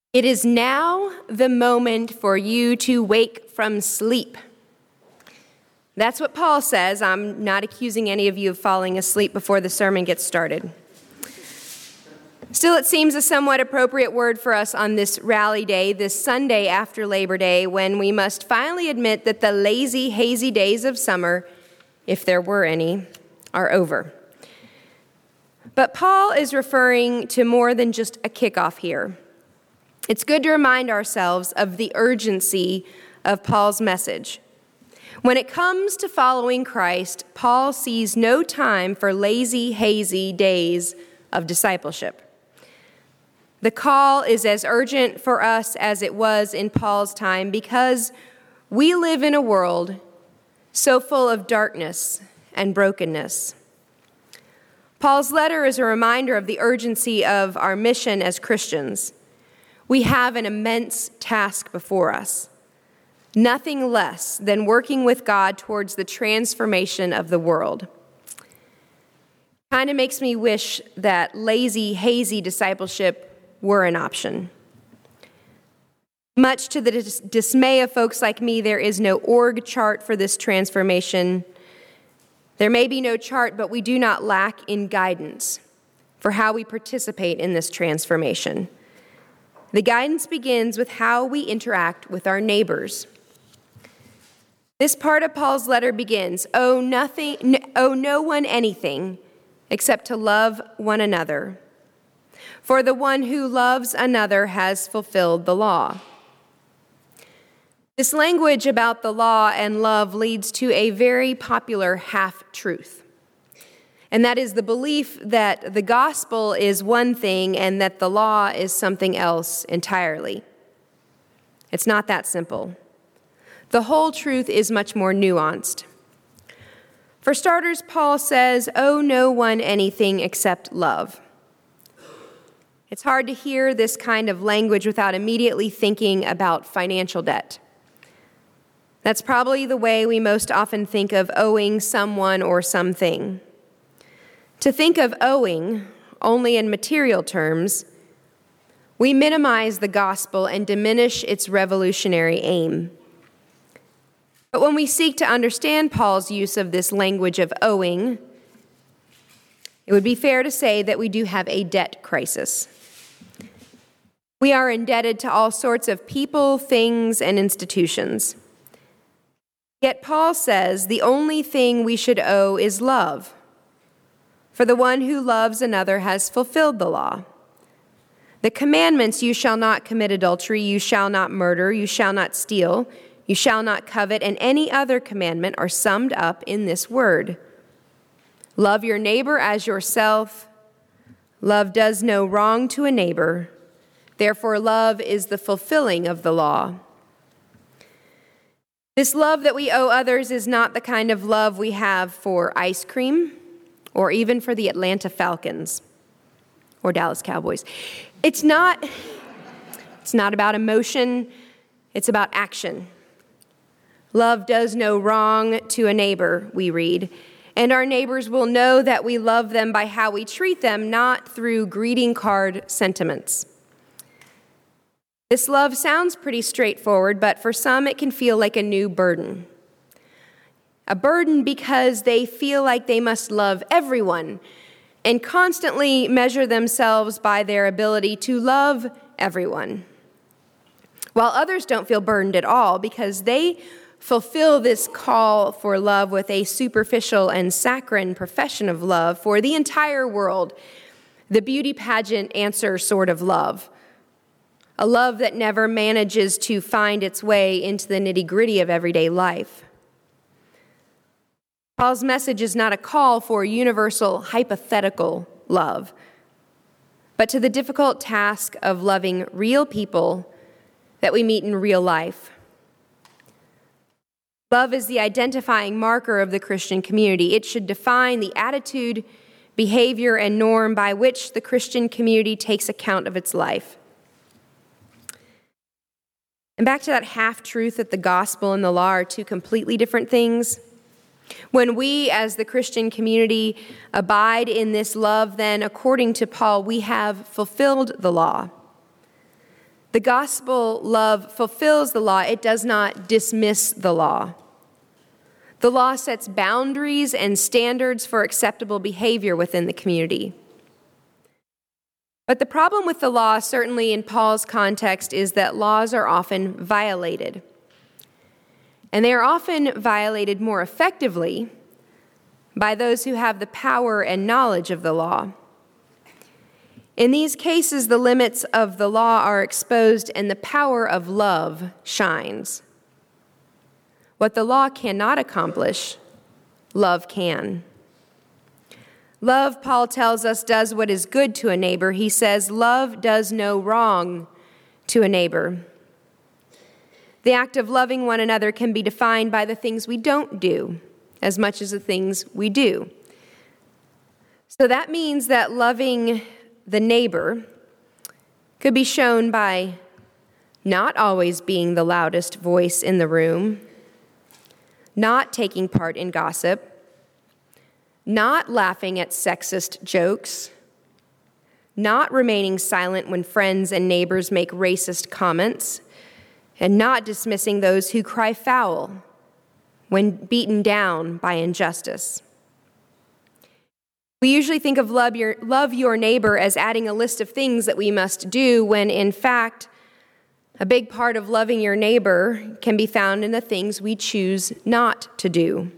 It is now the moment for you to wake from sleep. That's what Paul says. I'm not accusing any of you of falling asleep before the sermon gets started. Still, it seems a somewhat appropriate word for us on this rally day, this Sunday after Labor Day, when we must finally admit that the lazy, hazy days of summer, if there were any, are over. But Paul is referring to more than just a kickoff here. It's good to remind ourselves of the urgency of Paul's message. When it comes to following Christ, Paul sees no time for lazy, hazy days of discipleship. The call is as urgent for us as it was in Paul's time because we live in a world so full of darkness and brokenness. Paul's letter is a reminder of the urgency of our mission as Christians. We have an immense task before us, nothing less than working with God towards the transformation of the world. Kind of makes me wish that lazy, hazy discipleship were an option. Much to the dismay of folks like me, there is no org chart for this transformation. There may be no chart, but we do not lack in guidance for how we participate in this transformation. The guidance begins with how we interact with our neighbors. This part of Paul's letter begins, owe no one anything except to love one another. For the one who loves another has fulfilled the law. This language about the law and love leads to a very popular half-truth. And that is the belief that the gospel is one thing and that the law is something else entirely. It's not that simple. The whole truth is much more nuanced. For starters, Paul says, owe no one anything except love. It's hard to hear this kind of language without immediately thinking about financial debt. That's probably the way we most often think of owing someone or something. To think of owing only in material terms, we minimize the gospel and diminish its revolutionary aim. But when we seek to understand Paul's use of this language of owing, it would be fair to say that we do have a debt crisis. We are indebted to all sorts of people, things, and institutions. Yet Paul says the only thing we should owe is love. For the one who loves another has fulfilled the law. The commandments, you shall not commit adultery, you shall not murder, you shall not steal, you shall not covet, and any other commandment are summed up in this word. Love your neighbor as yourself. Love does no wrong to a neighbor. Therefore, love is the fulfilling of the law. This love that we owe others is not the kind of love we have for ice cream or even for the Atlanta Falcons or Dallas Cowboys. It's not about emotion, it's about action. Love does no wrong to a neighbor, we read, and our neighbors will know that we love them by how we treat them, not through greeting card sentiments. This love sounds pretty straightforward, but for some it can feel like a new burden. A burden because they feel like they must love everyone and constantly measure themselves by their ability to love everyone. While others don't feel burdened at all because they fulfill this call for love with a superficial and saccharine profession of love for the entire world, the beauty pageant answer sort of love. A love that never manages to find its way into the nitty-gritty of everyday life. Paul's message is not a call for universal, hypothetical love, but to the difficult task of loving real people that we meet in real life. Love is the identifying marker of the Christian community. It should define the attitude, behavior, and norm by which the Christian community takes account of its life. And back to that half-truth that the gospel and the law are two completely different things. When we, as the Christian community, abide in this love, then, according to Paul, we have fulfilled the law. The gospel love fulfills the law. It does not dismiss the law. The law sets boundaries and standards for acceptable behavior within the community. But the problem with the law, certainly in Paul's context, is that laws are often violated. And they are often violated more effectively by those who have the power and knowledge of the law. In these cases, the limits of the law are exposed and the power of love shines. What the law cannot accomplish, love can. Love, Paul tells us, does what is good to a neighbor. He says, love does no wrong to a neighbor. The act of loving one another can be defined by the things we don't do as much as the things we do. So that means that loving the neighbor could be shown by not always being the loudest voice in the room, not taking part in gossip, not laughing at sexist jokes, not remaining silent when friends and neighbors make racist comments, and not dismissing those who cry foul when beaten down by injustice. We usually think of love your neighbor as adding a list of things that we must do, when in fact, a big part of loving your neighbor can be found in the things we choose not to do.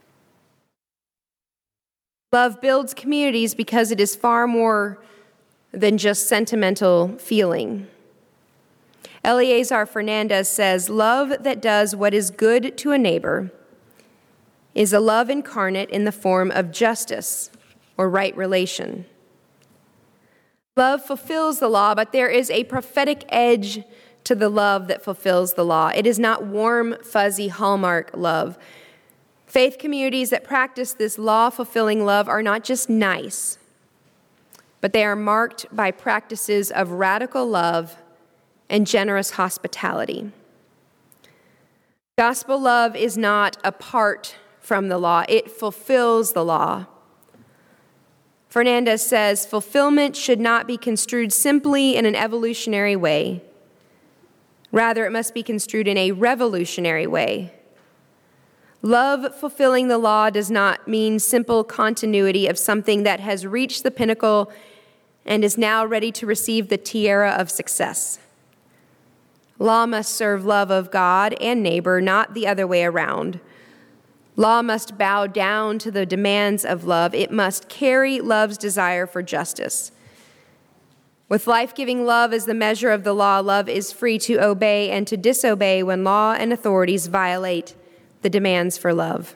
Love builds communities because it is far more than just sentimental feeling. Eleazar Fernandez says, love that does what is good to a neighbor is a love incarnate in the form of justice or right relation. Love fulfills the law, but there is a prophetic edge to the love that fulfills the law. It is not warm, fuzzy Hallmark love. Faith communities that practice this law-fulfilling love are not just nice, but they are marked by practices of radical love and generous hospitality. Gospel love is not apart from the law. It fulfills the law. Fernandez says, fulfillment should not be construed simply in an evolutionary way. Rather, it must be construed in a revolutionary way. Love fulfilling the law does not mean simple continuity of something that has reached the pinnacle and is now ready to receive the tiara of success. Law must serve love of God and neighbor, not the other way around. Law must bow down to the demands of love. It must carry love's desire for justice. With life-giving love as the measure of the law, love is free to obey and to disobey when law and authorities violate the demands for love.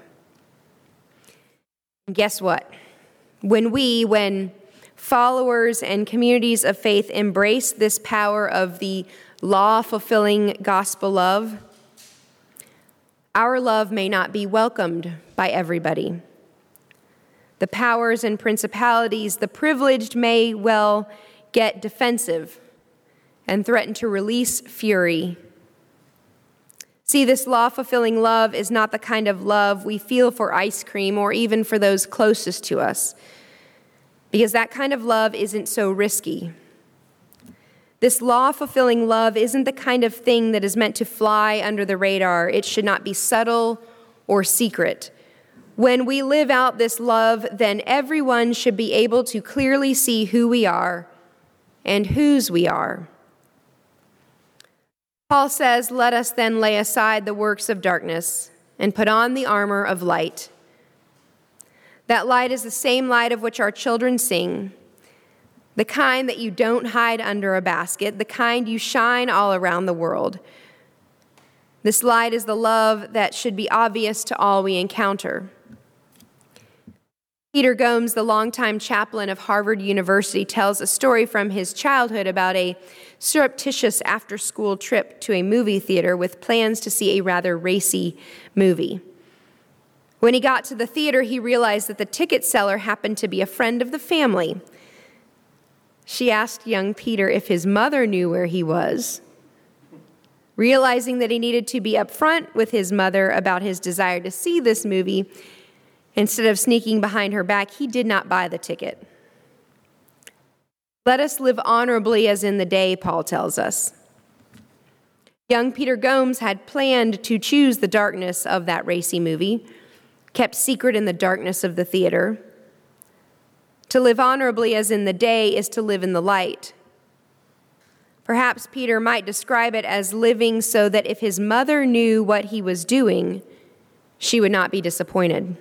And guess what? When followers and communities of faith embrace this power of the law-fulfilling gospel love, our love may not be welcomed by everybody. The powers and principalities, the privileged may well get defensive and threaten to release fury. See, this law-fulfilling love is not the kind of love we feel for ice cream or even for those closest to us, because that kind of love isn't so risky. This law-fulfilling love isn't the kind of thing that is meant to fly under the radar. It should not be subtle or secret. When we live out this love, then everyone should be able to clearly see who we are and whose we are. Paul says, let us then lay aside the works of darkness and put on the armor of light. That light is the same light of which our children sing, the kind that you don't hide under a basket, the kind you shine all around the world. This light is the love that should be obvious to all we encounter. Peter Gomes, the longtime chaplain of Harvard University, tells a story from his childhood about a surreptitious after-school trip to a movie theater with plans to see a rather racy movie. When he got to the theater, he realized that the ticket seller happened to be a friend of the family. She asked young Peter if his mother knew where he was. Realizing that he needed to be upfront with his mother about his desire to see this movie, instead of sneaking behind her back, he did not buy the ticket. Let us live honorably as in the day, Paul tells us. Young Peter Gomes had planned to choose the darkness of that racy movie, kept secret in the darkness of the theater. To live honorably as in the day is to live in the light. Perhaps Peter might describe it as living so that if his mother knew what he was doing, she would not be disappointed.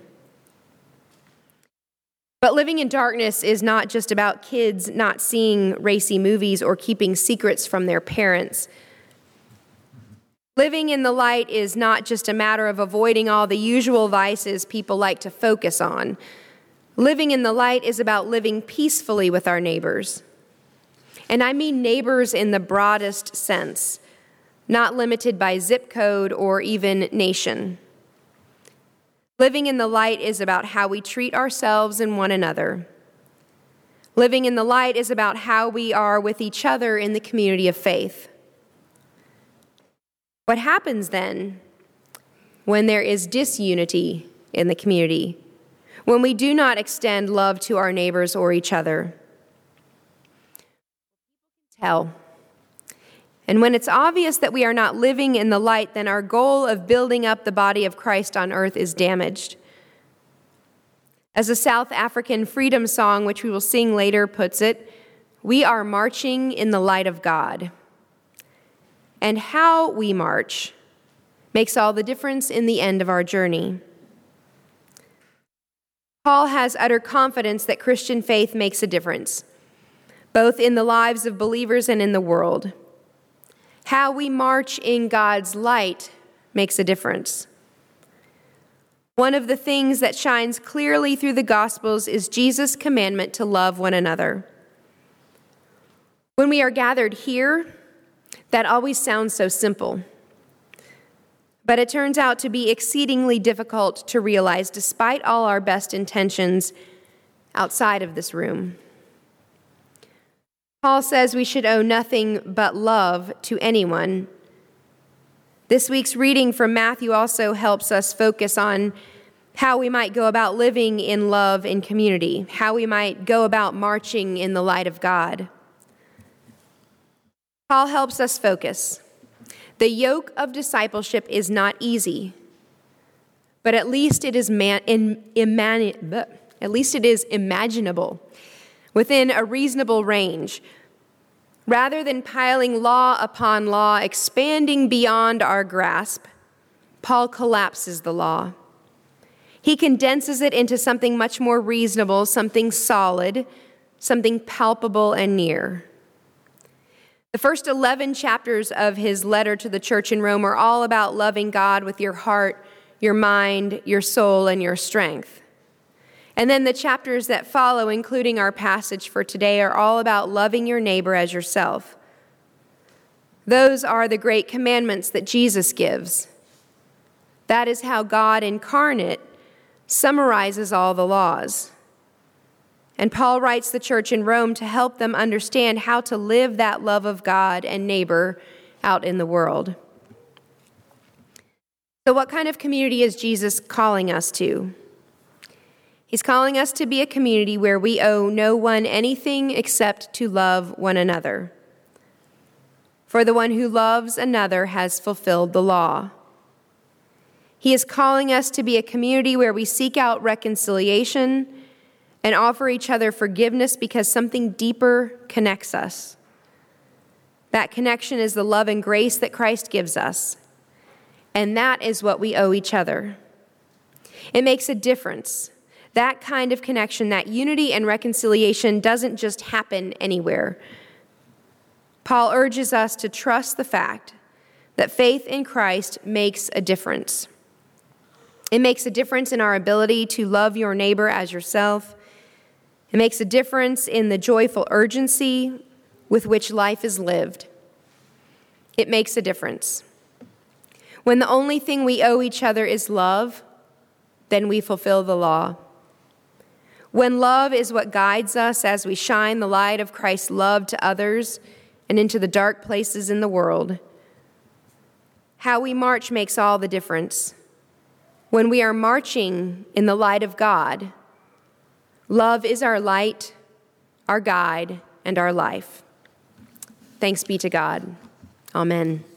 But living in darkness is not just about kids not seeing racy movies or keeping secrets from their parents. Living in the light is not just a matter of avoiding all the usual vices people like to focus on. Living in the light is about living peacefully with our neighbors. And I mean neighbors in the broadest sense, not limited by zip code or even nation. Living in the light is about how we treat ourselves and one another. Living in the light is about how we are with each other in the community of faith. What happens then when there is disunity in the community, when we do not extend love to our neighbors or each other? Tell. And when it's obvious that we are not living in the light, then our goal of building up the body of Christ on earth is damaged. As a South African freedom song, which we will sing later, puts it, we are marching in the light of God. And how we march makes all the difference in the end of our journey. Paul has utter confidence that Christian faith makes a difference, both in the lives of believers and in the world. How we march in God's light makes a difference. One of the things that shines clearly through the Gospels is Jesus' commandment to love one another. When we are gathered here, that always sounds so simple. But it turns out to be exceedingly difficult to realize despite all our best intentions outside of this room. Paul says we should owe nothing but love to anyone. This week's reading from Matthew also helps us focus on how we might go about living in love in community, how we might go about marching in the light of God. Paul helps us focus. The yoke of discipleship is not easy, but at least it is imaginable within a reasonable range. Rather than piling law upon law, expanding beyond our grasp, Paul collapses the law. He condenses it into something much more reasonable, something solid, something palpable and near. The first 11 chapters of his letter to the church in Rome are all about loving God with your heart, your mind, your soul, and your strength. And then the chapters that follow, including our passage for today, are all about loving your neighbor as yourself. Those are the great commandments that Jesus gives. That is how God incarnate summarizes all the laws. And Paul writes the church in Rome to help them understand how to live that love of God and neighbor out in the world. So what kind of community is Jesus calling us to? He's calling us to be a community where we owe no one anything except to love one another. For the one who loves another has fulfilled the law. He is calling us to be a community where we seek out reconciliation and offer each other forgiveness because something deeper connects us. That connection is the love and grace that Christ gives us. And that is what we owe each other. It makes a difference. That kind of connection, that unity and reconciliation doesn't just happen anywhere. Paul urges us to trust the fact that faith in Christ makes a difference. It makes a difference in our ability to love your neighbor as yourself. It makes a difference in the joyful urgency with which life is lived. It makes a difference. When the only thing we owe each other is love, then we fulfill the law. When love is what guides us as we shine the light of Christ's love to others and into the dark places in the world, how we march makes all the difference. When we are marching in the light of God, love is our light, our guide, and our life. Thanks be to God. Amen.